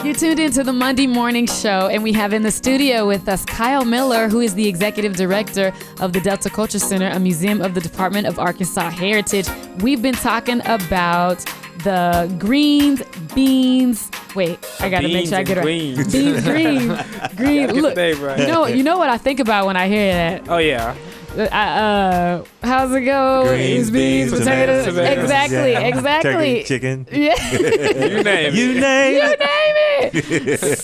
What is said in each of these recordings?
You're tuned into the Monday Morning Show, and we have in the studio with us Kyle Miller, who is the executive director of the Delta Culture Center, a museum of the Department of Arkansas Heritage. We've been talking about the greens, beans. Wait, I gotta make sure I get it right. Beans, green. Look, right. You know what I think about when I hear that? Oh yeah. How's it go? Greens, beans, potatoes. Exactly, yeah. exactly. Turkey, chicken. Yeah. You name it.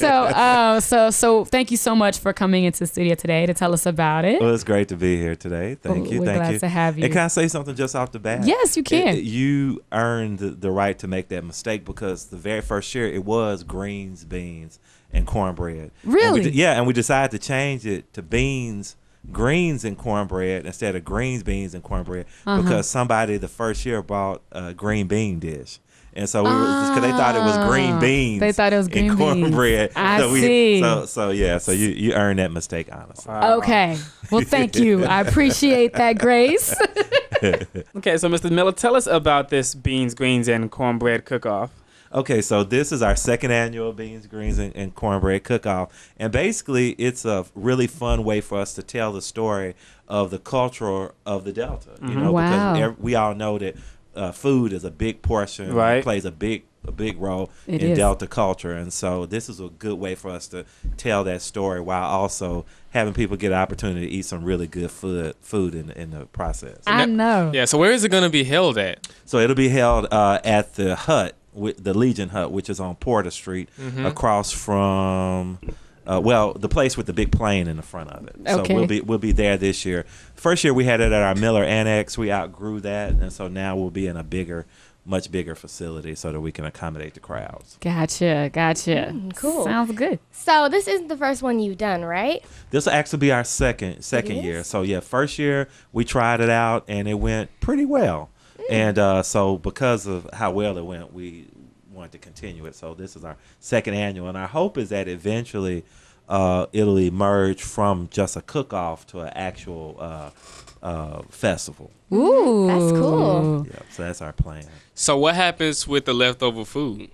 So thank you so much for coming into the studio today to tell us about it. Well, it's great to be here today. Thank you. We're glad to have you. And can I say something just off the bat? Yes, you can. You earned the right to make that mistake because the very first year it was greens, beans, and cornbread. Really? And we decided to change it to beans, greens, and cornbread instead of greens, beans, and cornbread because somebody the first year bought a green bean dish. And so we because they thought it was green beans. They thought it was green cornbread. I see. So you earned that mistake, honestly. Okay. Well, thank you. I appreciate that, Grace. Okay, so Mr. Miller, tell us about this beans, greens, and cornbread cook-off. Okay, so this is our second annual Beans, Greens, and Cornbread Cook-Off. And basically, it's a really fun way for us to tell the story of the culture of the Delta. You know, because we all know that food is a big portion, right? Plays a big role in Delta culture. And so this is a good way for us to tell that story while also having people get an opportunity to eat some really good food in the process. I know. Yeah, so where is it going to be held at? So it'll be held at the Hut, with the Legion Hut, which is on Porter Street, across from the place with the big plane in the front of it. Okay. So we'll be there this year. First year we had it at our Miller Annex. We outgrew that, and so now we'll be in a much bigger facility so that we can accommodate the crowds. Gotcha. Cool. Sounds good. So this isn't the first one you've done, right? This will actually be our second year. So yeah, first year we tried it out and it went pretty well. And so because of how well it went, we wanted to continue it. So this is our second annual. And our hope is that eventually it'll emerge from just a cook-off to an actual festival. Ooh. That's cool. Yeah, so that's our plan. So what happens with the leftover food?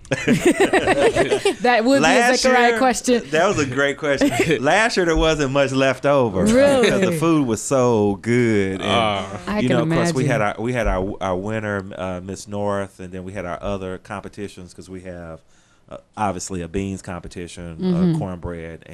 That would be a Zechariah question. That was a great question. Last year there wasn't much left over. Really? Because the food was so good. And, I can of course, imagine. we had our winner, Miss North, and then we had our other competitions because we have obviously a beans competition, cornbread,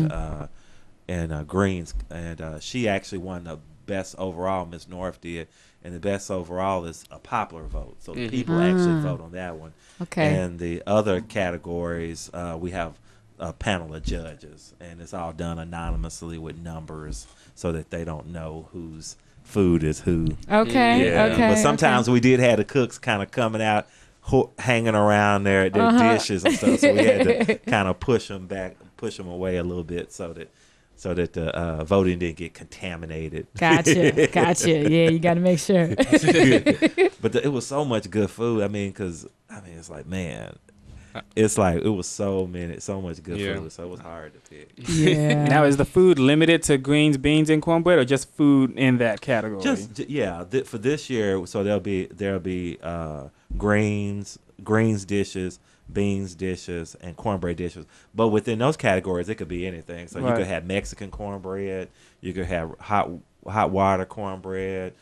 and greens. And she actually won the best overall. Miss North did. And the best overall is a popular vote. So the people actually vote on that one. Okay. And the other categories, we have a panel of judges. And it's all done anonymously with numbers so that they don't know whose food is who. Okay. Yeah. Okay. But sometimes we did have the cooks kind of coming out, hanging around their dishes and stuff. So we had to kind of push them away a little bit so that the voting didn't get contaminated. Gotcha. Yeah, you got to make sure. But it was so much good food. I mean, it's like, man, it was so much good food. So it was hard to pick. Yeah. Now, is the food limited to greens, beans, and cornbread, or just food in that category? For this year, so there'll be greens dishes, beans dishes, and cornbread dishes. But within those categories, it could be anything. So you could have Mexican cornbread, you could have hot water cornbread,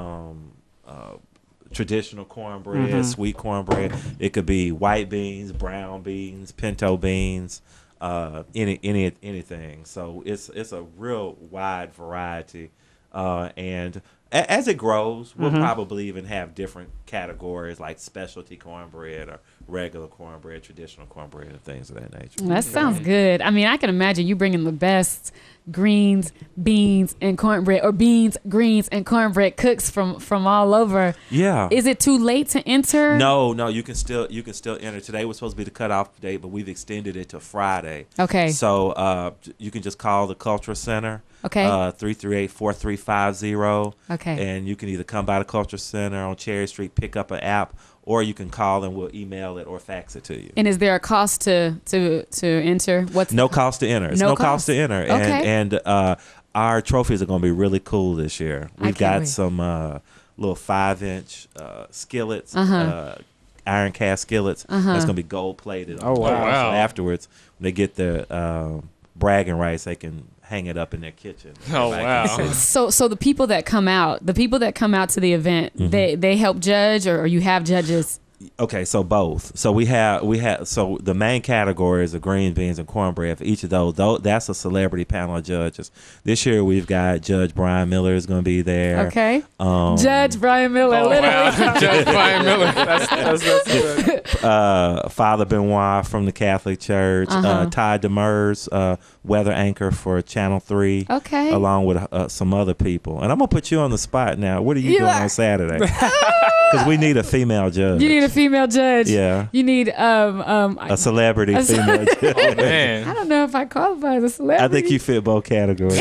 traditional cornbread, sweet cornbread. It could be white beans, brown beans, pinto beans, anything. So it's a real wide variety, and as it grows, we'll probably even have different categories like specialty cornbread or regular cornbread, traditional cornbread, and things of that nature. That sounds good. I mean, I can imagine you bringing the best greens, beans, and cornbread, or beans, greens, and cornbread cooks from all over. Yeah. Is it too late to enter? No, you can still enter. Today was supposed to be the cutoff date, but we've extended it to Friday. Okay. So you can just call the Culture Center. Okay. 338-4350. Okay. And you can either come by the Culture Center on Cherry Street, pick up an app, or you can call and we'll email it or fax it to you. And is there a cost to enter? No cost to enter. It's no cost to enter. Okay. And our trophies are going to be really cool this year. We've got some little 5-inch skillets, iron cast skillets. That's gonna be gold plated. Oh, wow. Wow. So afterwards, when they get their bragging rights, they can hang it up in their kitchen. Oh, Everybody can wow. see. So the people that come out to the event, they help judge, or you have judges. Okay, so both. So we have so the main category is the green beans and cornbread. For each of those, that's a celebrity panel of judges. This year we've got Judge Brian Miller is going to be there. Okay. Judge Brian Miller. Oh, literally. wow. Judge Brian Miller. That's good. Father Benoit from the Catholic Church. Ty Demers, weather anchor for Channel 3. Okay. Along with some other people. And I'm going to put you on the spot now. What are you doing on Saturday? Because we need a female judge. You need a female judge. Yeah. You need a celebrity female judge. Oh, I man. don't know if I qualify as a celebrity. I think you fit both categories.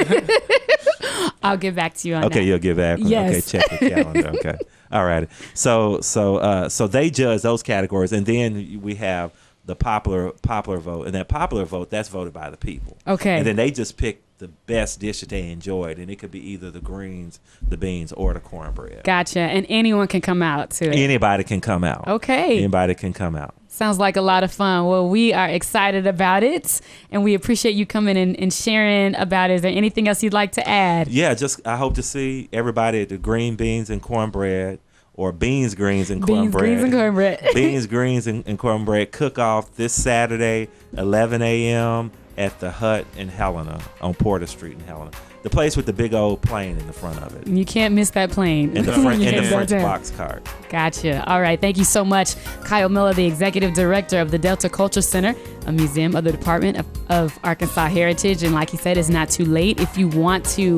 I'll get back to you on Okay, that. you'll get back. Yes. Okay, check the calendar. Okay, all right. So they judge those categories, and then we have the popular vote, and that popular vote that's voted by the people. Okay. And then they just pick the best dish that they enjoyed, and it could be either the greens, the beans, or the cornbread. Gotcha. And anyone can come out to it. Anybody can come out. Okay. Anybody can come out. Sounds like a lot of fun. Well, we are excited about it, and we appreciate you coming and sharing about it. Is there anything else you'd like to add? Yeah, I hope to see everybody at the green beans and cornbread, or beans, greens, and Beans, cornbread. greens, and cornbread. Beans, greens, and cornbread cook-off this Saturday, 11 a.m. at the Hut in Helena, on Porter Street in Helena. The place with the big old plane in the front of it. You can't miss that plane. And the when French, you and the head French downtown. box cart. Gotcha. All right. Thank you so much, Kyle Miller, the Executive Director of the Delta Culture Center, a museum of the Department of Arkansas Heritage. And like he said, it's not too late. If you want to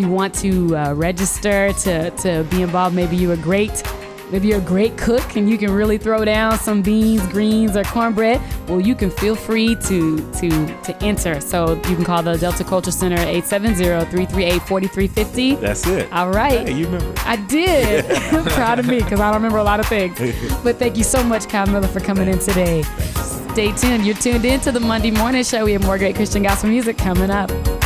register to be involved, maybe you're a great cook and you can really throw down some beans, greens, or cornbread. Well, you can feel free to enter. So you can call the Delta Culture Center at 870-338-4350. That's it. All right. Hey, you remember. I did. Proud of me because I don't remember a lot of things. But thank you so much, Kyle Miller, for coming in today. Stay tuned. You're tuned in to the Monday Morning Show. We have more great Christian gospel music coming up.